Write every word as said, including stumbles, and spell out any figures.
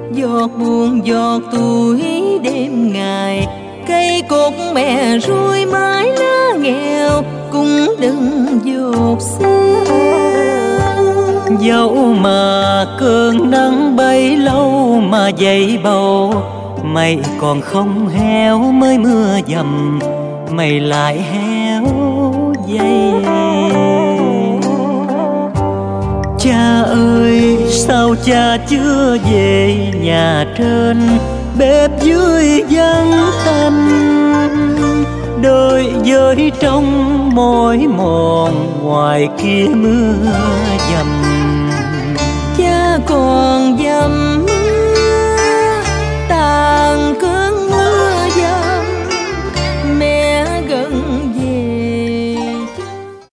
Giọt buồn giọt tuổi đêm ngày, cây cột mẹ ruôi mái lá nghèo cũng đừng dột xưa. Dẫu mà cơn nắng bấy lâu mà dậy bầu, mày còn không héo mới mưa dầm, mày lại héo dây. Cha ơi sao cha chưa về nhà trên, bếp dưới vắng tanh, đôi với trong mỏi mòn ngoài kia mưa dầm. Cha còn dầm